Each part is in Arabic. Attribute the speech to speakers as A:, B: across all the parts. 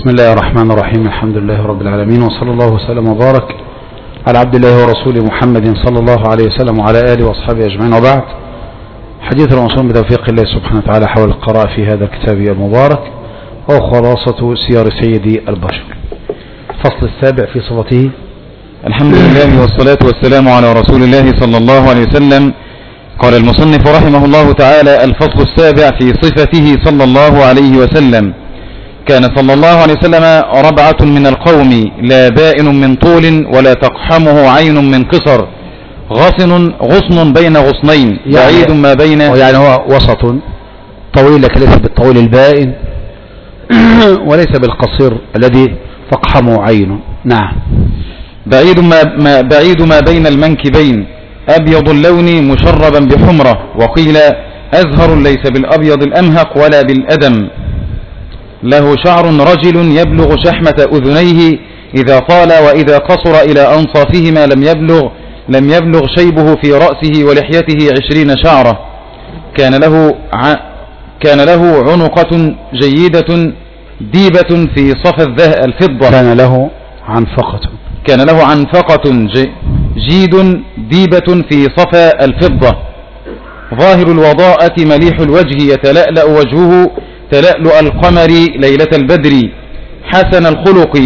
A: بسم الله الرحمن الرحيم. الحمد لله رب العالمين، وصلى الله وسلم وبارك على عبد الله ورسوله محمد صلى الله عليه وسلم وعلى آله وأصحابه أجمعين، وبعد. حديث الموصول بتوفيق الله سبحانه وتعالى حول القراءة في هذا الكتاب المبارك، وهو خلاصة سير سيد البشر. الفصل السابع في صفته.
B: الحمد لله والصلاة والسلام على رسول الله صلى الله عليه وسلم. قال المصنف رحمه الله تعالى: الفصل السابع في صفته صلى الله عليه وسلم. كان صلى الله عليه وسلم ربعة من القوم، لا بائن من طول ولا تقحمه عين من قصر، غصن بين غصنين، بعيد ما بين،
A: يعني هو وسط طويل، لكن ليس بالطويل البائن وليس بالقصير الذي تقحمه عين. نعم.
B: بعيد ما بين المنكبين، أبيض اللون مشربا بحمرة، وقيل أزهر ليس بالأبيض الأمهق ولا بالأدم. له شعر رجل يبلغ شحمة أذنيه إذا طال، وإذا قصر إلى أنصافهما لم يبلغ شيبه في رأسه ولحيته 20 شعرة. كان له عنقة جيدة ديبة في صفى الفضة. كان له عنفقة جيد ديبة في صفى الفضة. ظاهر الوضاءة مليح الوجه، يتلألأ وجهه تلألؤ القمر ليلة البدر. حسن الخلق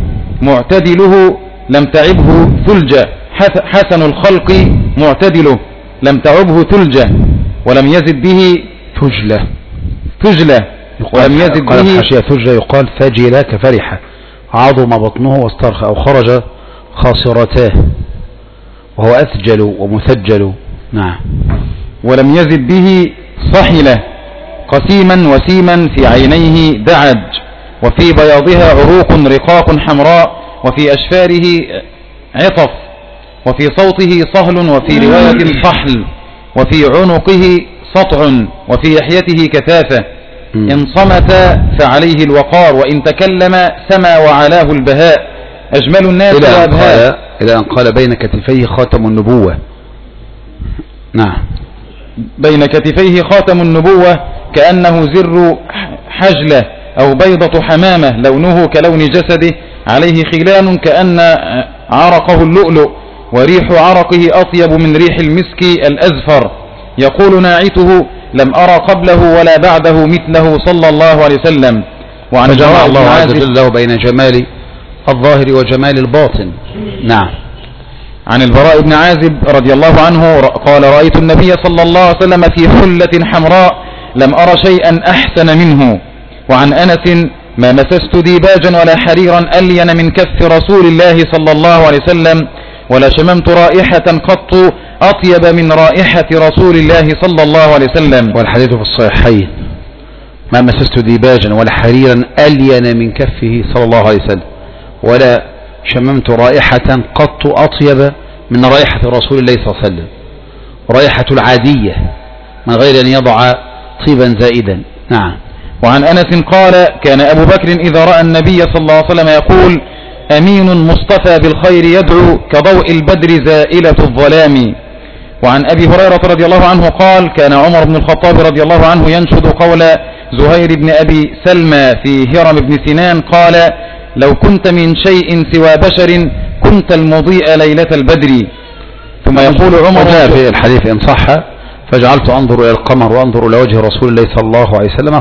B: معتدله لم تعبه ثلجة. حسن الخلق معتدله لم تعبه ثلجة، ولم يزد به ثجلة ولم يزد به
A: ثجلة. يقال فجل كفرحة، عظم بطنه واسترخى، أو خرج خاصرتاه، وهو أثجل ومثجل. نعم.
B: ولم يزد به صحلة، قسيما وسيما في عينيه دعج، وفي بياضها عروق رقاق حمراء، وفي أشفاره عطف، وفي صوته صهل، وفي رواية صحل، وفي عنقه سطع، وفي لحيته كثافة. إن صمت فعليه الوقار، وإن تكلم سما وعلاه البهاء. أجمل الناس وأبهاء،
A: إلى أن قال بين كتفيه خاتم النبوة. نعم.
B: بين كتفيه خاتم النبوة، كأنه زر حجلة أو بيضة حمامة، لونه كلون جسده، عليه خلان كأن عرقه اللؤلؤ، وريح عرقه أطيب من ريح المسك الأزفر. يقول ناعته: لم أرى قبله ولا بعده مثله صلى الله عليه وسلم.
A: وعن جمع الله عز وجل بين جمال الظاهر وجمال الباطن. نعم.
B: عن البراء بن عازب رضي الله عنه قال: رأيت النبي صلى الله عليه وسلم في حلة حمراء، لم أرى شيئا أحسن منه. وعن أنس: ما مسست ديباجا ولا حريرا ألين من كف رسول الله صلى الله عليه وسلم، ولا شممت رائحة قط أطيب من رائحة رسول الله صلى الله عليه وسلم.
A: والحديث في الصحيحين: ما مسست ديباجا ولا حريرا ألين من كفه صلى الله عليه وسلم، ولا شممت رائحة قط أطيب من رائحة رسول الله صلى الله عليه وسلم، رائحة العادية من غير أن يضع طيبا زائدا. نعم.
B: وعن أنس قال: كان أبو بكر إذا رأى النبي صلى الله عليه وسلم يقول: أمين مصطفى بالخير يدعو، كضوء البدر زائلة الظلام. وعن أبي هريرة رضي الله عنه قال: كان عمر بن الخطاب رضي الله عنه ينشد قول زهير بن أبي سلمى في هرم بن سنان، قال: لو كنت من شيء سوى بشر كنت المضيء ليلة البدر. ثم يقول عمر
A: في الحديث إن صح: فجعلت أنظر إلى القمر وأنظر إلى وجه رسول الله صلى الله عليه وسلم،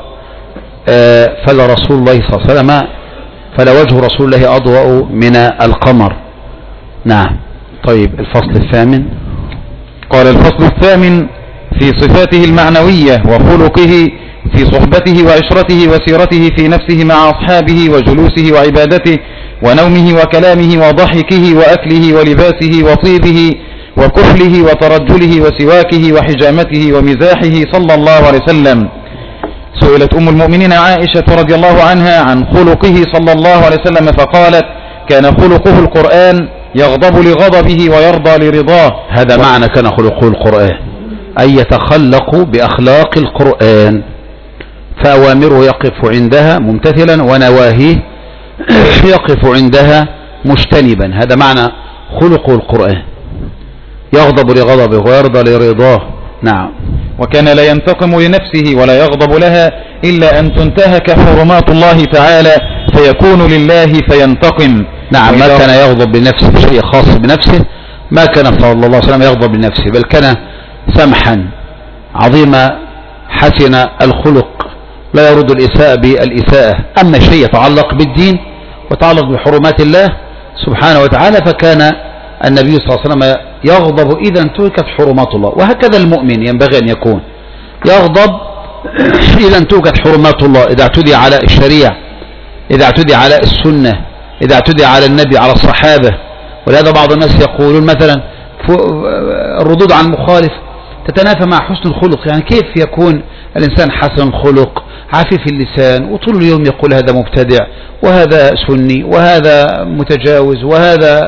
A: فلا رسول الله صلى الله عليه وسلم، فلا وجه رسول الله أضوأ من القمر. نعم. طيب، الفصل الثامن.
B: قال: الفصل الثامن في صفاته المعنوية وخلقه، في صحبته وعشرته وسيرته في نفسه مع أصحابه وجلوسه وعبادته ونومه وكلامه وضحكه وأكله ولباسه وطيبه وكحله وترجله وسواكه وحجامته ومزاحه صلى الله عليه وسلم. سئلت أم المؤمنين عائشة رضي الله عنها عن خلقه صلى الله عليه وسلم فقالت: كان خلقه القرآن، يغضب لغضبه ويرضى لرضاه.
A: هذا معنى كان خلقه القرآن، أي يتخلق بأخلاق القرآن، فأوامره يقف عندها ممتثلا، ونواهيه يقف عندها مجتنبا. هذا معنى خلقه القرآن، يغضب لغضبه ويرضى لرضاه. نعم.
B: وكان لا ينتقم لنفسه ولا يغضب لها إلا أن تنتهك حرمات الله تعالى فيكون لله فينتقم.
A: نعم، ما كان يغضب بنفسه شيء خاص بنفسه، ما كان صلى الله عليه وسلم يغضب بنفسه، بل كان سمحا عظيما حسن الخلق، لا يرد الإساءة بالإساءة. أما شيء يتعلق بالدين وتعلق بحرمات الله سبحانه وتعالى فكان النبي صلى الله عليه وسلم يغضب إذا انتهكت حرمات الله، وهكذا المؤمن ينبغي أن يكون يغضب إذا انتهكت حرمات الله، إذا اعتدي على الشريعة، إذا اعتدي على السنة، إذا اعتدي على النبي، على الصحابة. ولهذا بعض الناس يقولون مثلا الردود على المخالف تتنافى مع حسن الخلق. يعني كيف يكون الإنسان حسن الخلق عفيف اللسان وطول اليوم يقول هذا مبتدع وهذا سني وهذا متجاوز وهذا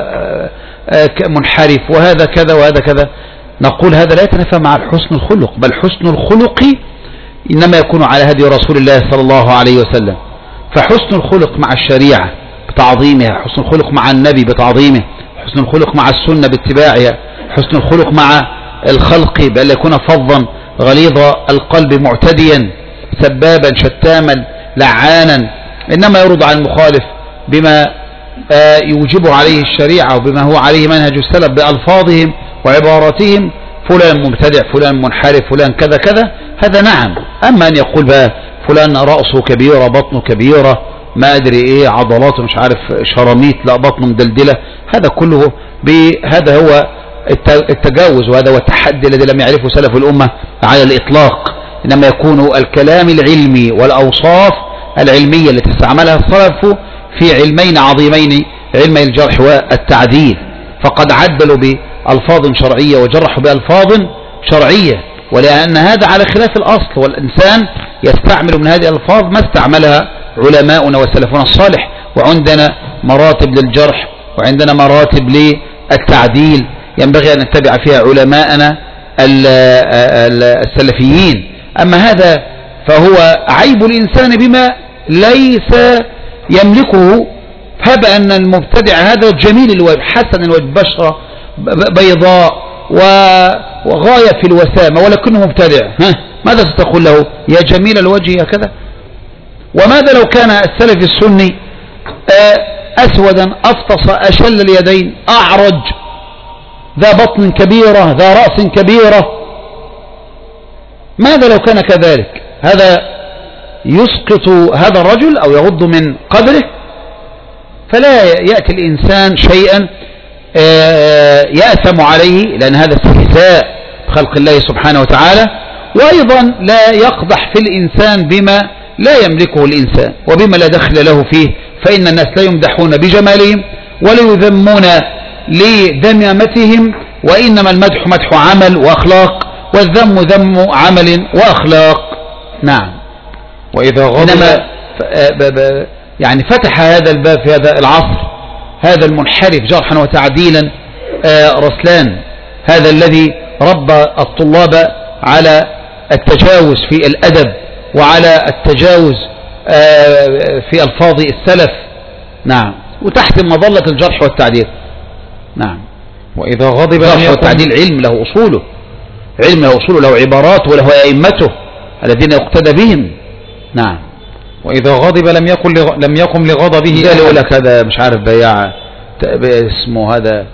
A: منحرف وهذا كذا وهذا كذا؟ نقول هذا لا يتنافى مع حسن الخلق، بل حسن الخلق إنما يكون على هدي رسول الله صلى الله عليه وسلم. فحسن الخلق مع الشريعة بتعظيمها، حسن الخلق مع النبي بتعظيمه، حسن الخلق مع السنة باتباعها، حسن الخلق مع الخلق بأن يكون فظا غليظ القلب معتديا سبابا شتاما لعانا، إنما يرد على المخالف بما يوجب عليه الشريعة وبما هو عليه منهج السلف بألفاظهم وعباراتهم، فلان مبتدع، فلان منحرف، فلان كذا كذا، هذا نعم. أما أن يقول بقى فلان رأسه كبيرة، بطنه كبيرة، ما أدري إيه، عضلاته مش عارف شراميط، لا بطنه مدلدلة، هذا كله هذا هو التجاوز، وهذا هو التحدي الذي لم يعرفه سلف الأمة على الإطلاق. إنما يكون الكلام العلمي والأوصاف العلمية التي استعملها السلف في علمين عظيمين، علمي الجرح والتعديل، فقد عدلوا بألفاظ شرعية وجرحوا بألفاظ شرعية، ولأن هذا على خلاف الأصل، والإنسان يستعمل من هذه الألفاظ ما استعملها علماؤنا وسلفنا الصالح. وعندنا مراتب للجرح وعندنا مراتب للتعديل ينبغي أن نتبع فيها علماءنا السلفيين. أما هذا فهو عيب الإنسان بما ليس يملكه. هب أن المبتدع هذا جميل الوجه، حسن الوجه، بشرة بيضاء وغاية في الوسامة، ولكنه مبتدع، ماذا ستقول له؟ يا جميل الوجه يا كذا. وماذا لو كان السلف السني أسودا أفطس أشل اليدين أعرج ذا بطن كبيرة ذا رأس كبيرة؟ ماذا لو كان كذلك؟ هذا يسقط هذا الرجل أو يغض من قدره. فلا يأتي الإنسان شيئا يأثم عليه، لأن هذا استهزاء بخلق الله سبحانه وتعالى. وأيضا لا يقدح في الإنسان بما لا يملكه الإنسان وبما لا دخل له فيه، فإن الناس لا يمدحون بجمالهم ولا يذمون لذمامتهم، وإنما المدح مدح عمل وأخلاق، والذم ذم عمل وأخلاق. نعم.
B: وإذا غضب
A: يعني فتح هذا الباب في هذا العصر هذا المنحرف جرحا وتعديلا رسلان، هذا الذي ربى الطلاب على التجاوز في الأدب وعلى التجاوز في ألفاظ السلف. نعم. وتحت مظلة الجرح والتعديل. نعم.
B: وإذا غضب
A: الجرح والتعديل علم له أصوله، علم له أصوله، له عبارات وله أئمته الذين يقتدى بهم. نعم.
B: وإذا غضب لم يقم لغضبه.
A: يقول لك هذا مش عارف بياع اسمه هذا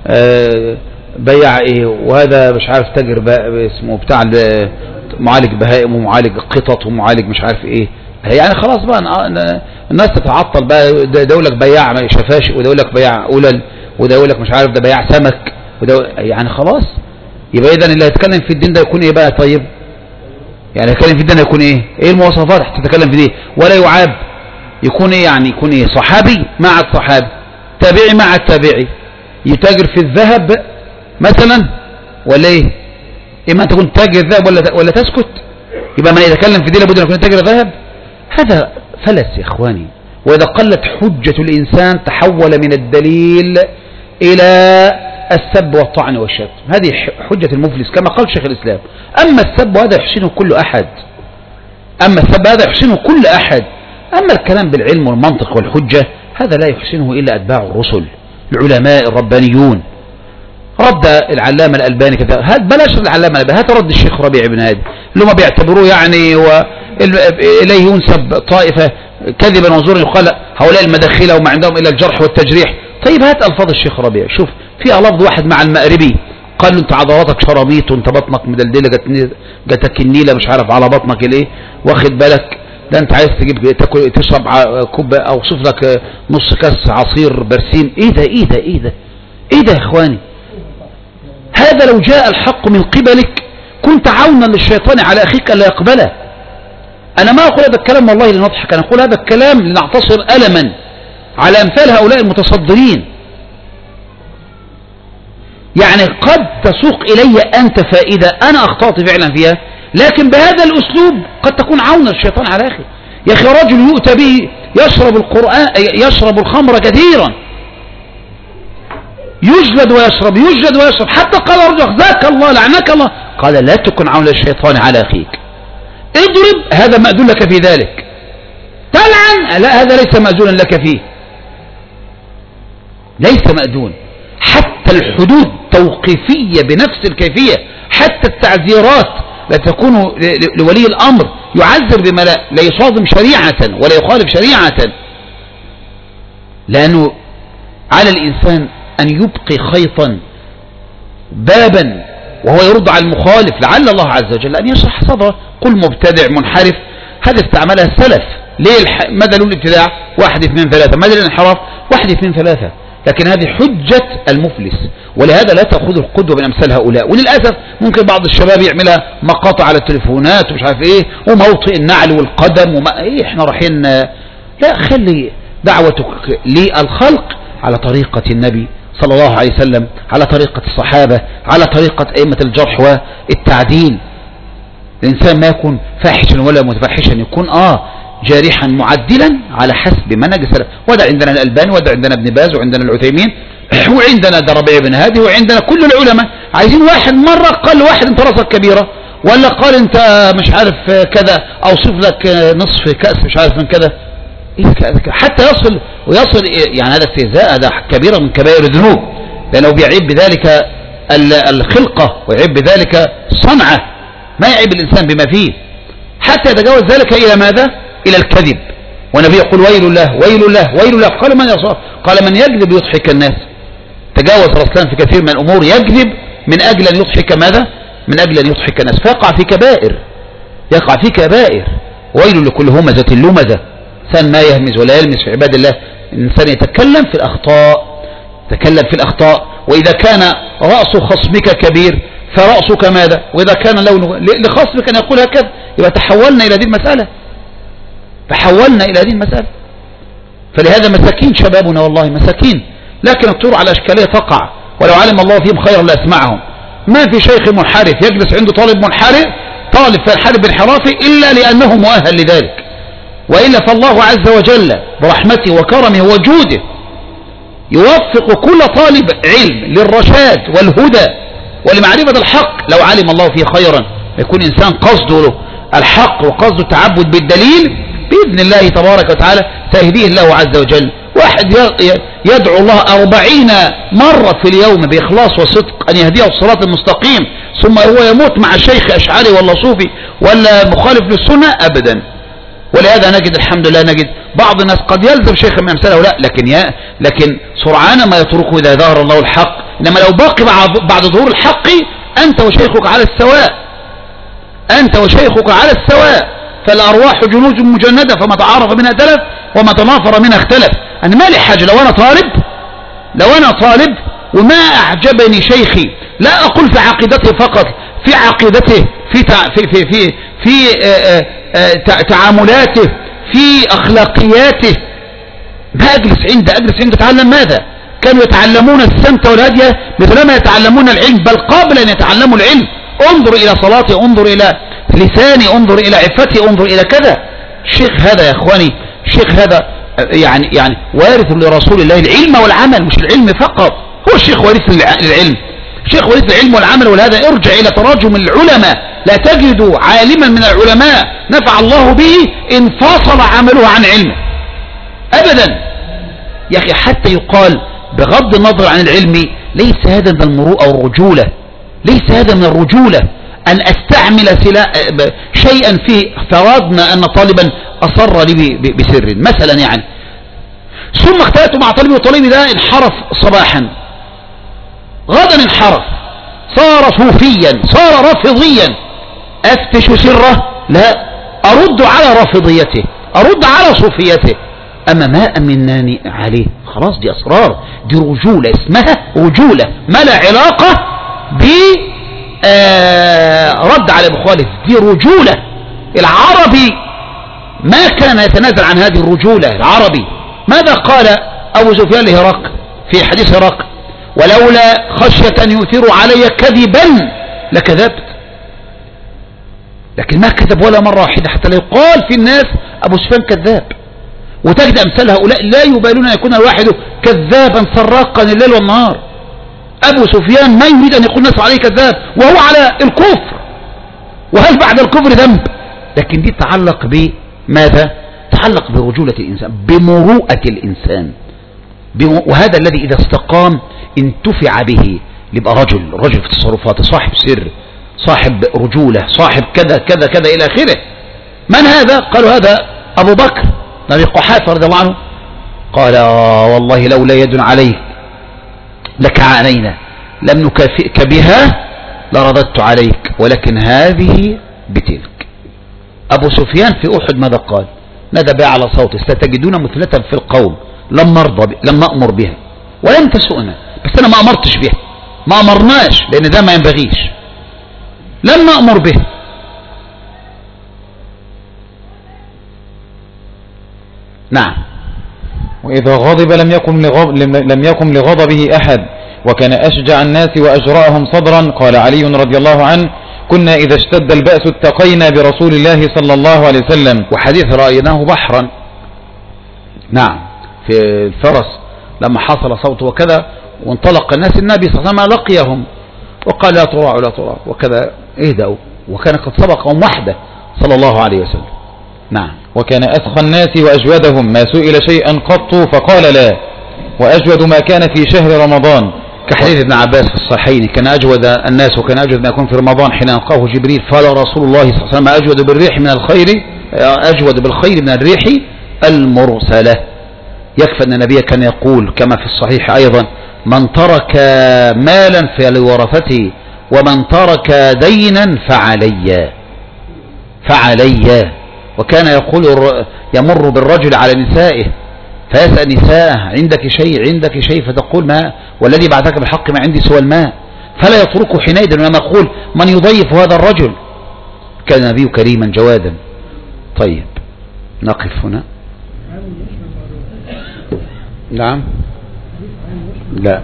A: بياع ايه، وهذا مش عارف تاجر اسمه بتاع معالج بهائم ومعالج قطط ومعالج مش عارف ايه. يعني خلاص بقى الناس تتعطل بقى، ده يقول لك بياع شفاشي، وده يقول لك بياع قلل، وده يقول لك مش عارف ده بياع سمك، وده يعني خلاص. يبقى اذا اللي هيتكلم في الدين ده يكون ايه بقى؟ طيب يعني يتكلم في الدين يكون ايه المواصفات تتكلم في دي؟ ولا يعاب. يكون ايه يعني؟ يكون ايه؟ صحابي مع الصحابي، تابعي مع التابعي، يتاجر في الذهب مثلا ولا ايه؟ اما انت كنت تاجر الذهب ولا تسكت؟ يبقى من يتكلم في دي لابد ان يكون تاجر ذهب. هذا فلس يا اخواني. واذا قلت حجة الانسان تحول من الدليل الى السب والطعن والشتم. هذه حجة المفلس كما قال شيخ الإسلام. أما السب هذا يحسنه كل أحد، أما السب هذا يحسنه كل أحد. أما الكلام بالعلم والمنطق والحجة هذا لا يحسنه إلا أتباع الرسل العلماء الربانيون. رد العلامة الألباني كذا، بلاش العلامة الألباني، هذا رد الشيخ ربيع بن هادي اللي هم بيعتبروه يعني إليه ينسب طائفة كذبا وزورا يقال هؤلاء المداخلة وما عندهم إلا الجرح والتجريح. طيب هات ألفاظ الشيخ ربيع، شوف فيها لفظ واحد مع المأربي قال له انت عضلاتك شراميط وانت بطنك مدلدله جاتك النيله مش عارف على بطنك الايه، واخد بالك، ده انت عايز تجيب تاكل تشرب كوب او اوصف لك نص كاس عصير برسيم. ايه ده ايه ده ايه ده ايه ده يا اخواني؟ هذا لو جاء الحق من قبلك كنت عونا للشيطان على اخيك الا يقبله. انا ما اقول هذا الكلام والله لنضحك، انا اقول هذا الكلام لنعتصر ألما على امثال هؤلاء المتصدرين. يعني قد تسوق إلي أنت فائدة أنا أخطأت فعلا فيها، لكن بهذا الأسلوب قد تكون عونا الشيطان على أخي. يا أخي رجل يؤتى به يشرب القرآن يشرب الخمر كثيرا، يجلد ويشرب يجلد ويشرب، حتى قال رجل ذاك الله لعنك الله، قال لا تكن عونا الشيطان على أخيك، اضرب هذا مأذون لك في ذلك، تلعن لا هذا ليس مأذونا لك فيه، ليس مأذون. حتى الحدود توقيفية بنفس الكيفية، حتى التعزيرات لا تكون لولي الأمر يعزر بما لا يصادم شريعة ولا يخالف شريعة، لأنه على الإنسان أن يبقي خيطا بابا وهو يرد على المخالف لعل الله عز وجل أن يشرح صدره. قل مبتدع منحرف، هذا استعملها السلف. ليه ماذا له الابتداع؟ 1 2 3، ماذا الانحراف؟ 1 2 3. لكن هذه حجة المفلس، ولهذا لا تأخذ القدوة من أمثال هؤلاء. وللأسف ممكن بعض الشباب يعملها مقاطع على التليفونات ومش عارف ايه وموطئ النعل والقدم وما ايه احنا رايحين. لا، خلي دعوتك للخلق على طريقة النبي صلى الله عليه وسلم، على طريقة الصحابة، على طريقة أئمة الجرح والتعديل. الإنسان ما يكون فاحشا ولا متفحشا، يكون جارحا معدلا على حسب منهج السلف. وده عندنا الألباني وده عندنا ابن باز وعندنا العثيمين وعندنا ربيع بن هادي وعندنا كل العلماء. عايزين واحد مرة قال واحد انت راسك كبيرة، ولا قال انت مش عارف كذا، اوصف لك نصف كأس مش عارف من كذا، حتى يصل يعني هذا استهزاء، هذا كبيرة من كبائر الذنوب، لأنه بيعيب بذلك الخلقة ويعيب بذلك صنعة، ما يعيب الإنسان بما فيه، حتى يتجاوز ذلك إلى ماذا؟ إلى الكذب. والنبي يقول ويل الله ويل الله ويل الله. قال من يصاب؟ قال من يكذب يضحك الناس. تجاوز رسلان في كثير من الأمور، يكذب من أجل أن يضحك ماذا؟ من أجل أن يضحك الناس، فيقع في كبائر، يقع في كبائر. ويل لكل همزة لمزة. إنسان ما يهمز ولا يلمس في عباد الله، الإنسان يتكلم في الأخطاء، يتكلم في الأخطاء. وإذا كان رأس خصمك كبير فرأسك ماذا؟ وإذا كان لونه لخصمك أن يقول هكذا، يبقى تحولنا إلى هذه المسألة، تحولنا إلى هذه المسألة. فلهذا مساكين شبابنا والله مساكين، لكن الطيور على أشكالية تقع، ولو علم الله فيهم خيرا لأسمعهم. ما في شيخ منحرف يجلس عنده طالب منحرف، طالب فينحرف بانحرافه إلا لأنه مؤهل لذلك، وإلا فالله عز وجل برحمته وكرمه وجوده يوفق كل طالب علم للرشاد والهدى ولمعرفة الحق. لو علم الله فيه خيرا يكون إنسان قصده الحق وقصده التعبد بالدليل، بإذن الله تبارك وتعالى سيهديه الله عز وجل. واحد يدعو الله 40 مرة في اليوم بإخلاص وصدق أن يهديه الصراط المستقيم، ثم هو يموت مع شيخ أشعري ولا صوفي ولا مخالف للسنة أبدا. ولهذا نجد الحمد لله نجد بعض الناس قد يلزم شيخا من أمثاله لا، لكن سرعان ما يتركه إذا ظهر الله الحق. إنما لو باقي بعد ظهور الحق أنت وشيخك على السواء، أنت وشيخك على السواء. فالأرواح جنود مجندة، فما تعارف منها تلف وما تنافر منها اختلف. أنا ما لي حاجة لو أنا طالب وما أعجبني شيخي، لا أقول في عقيدته فقط، في عقيدته، في تعاملاته، في أخلاقياته، ما أجلس عنده أتعلم ماذا؟ كانوا يتعلمون السمت والهدي مثلما يتعلمون العلم، بل قبل أن يتعلموا العلم انظر إلى صلاتي، انظر إلى لساني، انظر إلى عفتي، انظر إلى كذا. الشيخ هذا يا إخواني، الشيخ هذا يعني وارث لرسول الله العلم والعمل، مش العلم فقط. هو الشيخ وارث العلم، الشيخ ورث العلم والعمل. ولهذا ارجع إلى تراجم العلماء، لا تجد عالما من العلماء نفع الله به انفصل عمله عن علمه أبدا. يا أخي حتى يقال بغض النظر عن العلم ليس هذا من المروءة والرجولة، ليس هذا من الرجولة أن أستعمل شيئا فيه فرضنا أن طالبا أصر لي بسر مثلا يعني، ثم اختلت مع طالبي وطالبي ده انحرف صباحا، غدا انحرف صار صوفيا صار رافضيا، أفتش سره؟ لا، أرد على رافضيته، أرد على صوفيته. أما ما أمناني عليه خلاص دي أسرار، دي رجولة، اسمها رجولة ما لا علاقة ب رد على مخالف، دي رجولة. العربي ما كان يتنازل عن هذه الرجولة. العربي ماذا قال أبو سفيان لهرقل في حديث هرقل؟ ولولا خشية أن يؤثروا علي كذبا لكذبت. لكن ما كذب ولا مرة واحدة حتى لا يقال في الناس أبو سفيان كذاب. وتجد أمثال هؤلاء لا يبالون أن يكون الواحد كذابا سراقا الليل والنهار. أبو سفيان ما يريد أن يقول الناس عليه كذاب وهو على الكفر، وهل بعد الكفر ذنب؟ لكن دي تتعلق بماذا؟ تتعلق برجولة الإنسان، بمروءة الإنسان، وهذا الذي إذا استقام انتفع به يبقى رجل في تصرفاته، صاحب سر، صاحب رجولة، صاحب كذا كذا كذا إلى آخره. من هذا؟ قالوا هذا أبو بكر نبي قحافة رضي الله عنه. قال والله لولا يد عليك لك علينا لم نكافئك بها لرددت عليك، ولكن هذه بتلك. أبو سفيان في أحد ماذا قال؟ نادى بها على صوته ستجدون مثلة في القوم لم أمر بها ولم تسؤنا، بس أنا ما أمرتش بها، ما أمرناش لأن ده ما ينبغيش، لم نأمر به. نعم.
B: وإذا غضب لم يكن لغضبه أحد، وكان أشجع الناس وأجرأهم صدرا. قال علي رضي الله عنه كنا إذا اشتد البأس اتقينا برسول الله صلى الله عليه وسلم.
A: وحديث رأيناه بحرا، نعم، في الفرس لما حصل صوته وكذا وانطلق الناس النبي صلى الله عليه وسلم لقيهم وقال لا تراعوا لا تراعوا وكذا اهدأوا، وكان قد سبقهم وحده صلى الله عليه وسلم. نعم.
B: وكان أسخى الناس وأجودهم، ما سئل شيئا قط فقال لا، وأجود ما كان في شهر رمضان،
A: كحديث ابن عباس في الصحيحين كان أجود الناس وكان أجود ما يكون في رمضان حين يلقاه جبريل قال رسول الله صلى الله عليه وسلم أجود بالريح من الخير، أجود بالخير من الريح المرسلة. يكفى أن النبي كان يقول كما في الصحيح أيضا من ترك مالا فلورثته ومن ترك دينا فعلي. وكان يقول يمر بالرجل على نسائه فيسأل نساءه عندك شيء فتقول ما والذي بعثك بالحق ما عندي سوى الماء، فلا يتركه حينئذ، وما يقول من يضيف هذا الرجل. كان النبي كريما جوادا. طيب نقف هنا. نعم. لا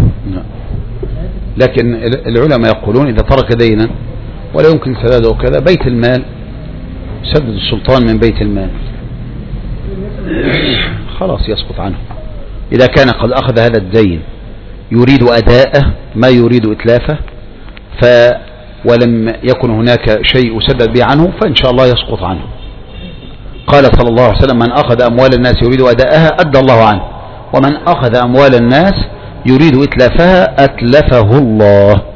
A: لكن العلماء يقولون إذا ترك دينا ولا يمكن سداده وكذا بيت المال سدد السلطان من بيت المال خلاص يسقط عنه. إذا كان قد أخذ هذا الدين يريد أداءه ما يريد إتلافه ولم يكن هناك شيء يسدد به عنه فإن شاء الله يسقط عنه. قال صلى الله عليه وسلم من أخذ أموال الناس يريد أداءها أدى الله عنه، ومن أخذ أموال الناس يريد إتلافها أتلفه الله.